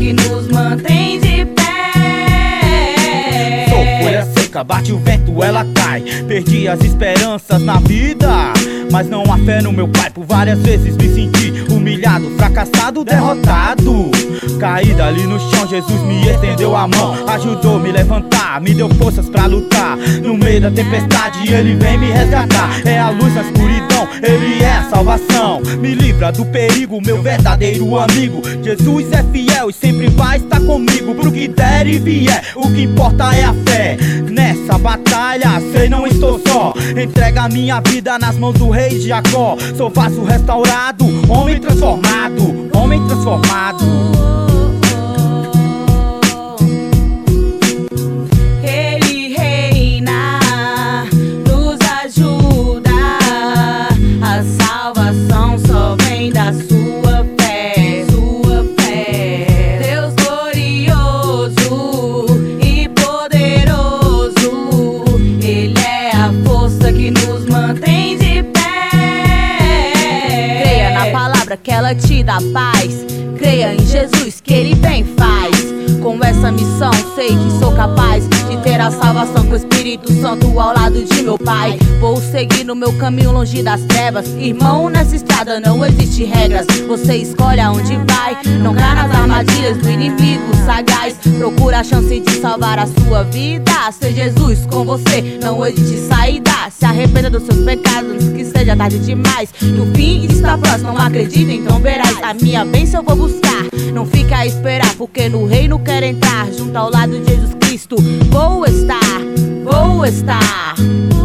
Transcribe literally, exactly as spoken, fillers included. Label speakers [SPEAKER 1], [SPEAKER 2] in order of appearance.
[SPEAKER 1] que nos mantém de pé.
[SPEAKER 2] Sou folha seca, bate o vento, ela cai. Perdi as esperanças na vida, mas não há fé no meu pai. Por várias vezes me senti humilhado, fracassado, derrotado. Caída ali no chão, Jesus me estendeu a mão, ajudou me levantar, me deu forças pra lutar. No meio da tempestade ele vem me resgatar. É a luz na escuridão, ele é a salvação. Me livra do perigo, meu verdadeiro amigo. Jesus é fiel e sempre vai estar comigo. Pro que der e vier, o que importa é a fé. Nessa batalha, sei não estou só. Entrega a minha vida nas mãos do rei Jacó. Sou vaso restaurado, homem transformado, homem transformado.
[SPEAKER 1] Ele reina, nos ajuda. A salvação só vem da sua fé, sua fé. Deus glorioso e poderoso, Ele é a força que nos mantém de pé. Creia na palavra que ela te dá paz. Creia em Jesus que Ele bem faz. Com essa missão sei que sou capaz de ter a salvação com o Espírito Santo ao lado de meu Pai. Vou seguir no meu caminho longe das trevas. Irmão, nessa estrada não existe regras. Você escolhe aonde vai, não cai nas armadilhas do inimigo sagaz. Procura a chance de salvar a sua vida. Ser Jesus com você, não existe saída. Se arrependa dos seus pecados antes que seja tarde demais. Que o fim está próximo, não acredita, então verás. A minha bênção eu vou buscar, não fica a esperar, porque no reino quero entrar. Junto ao lado de Jesus Cristo vou estar, vou estar.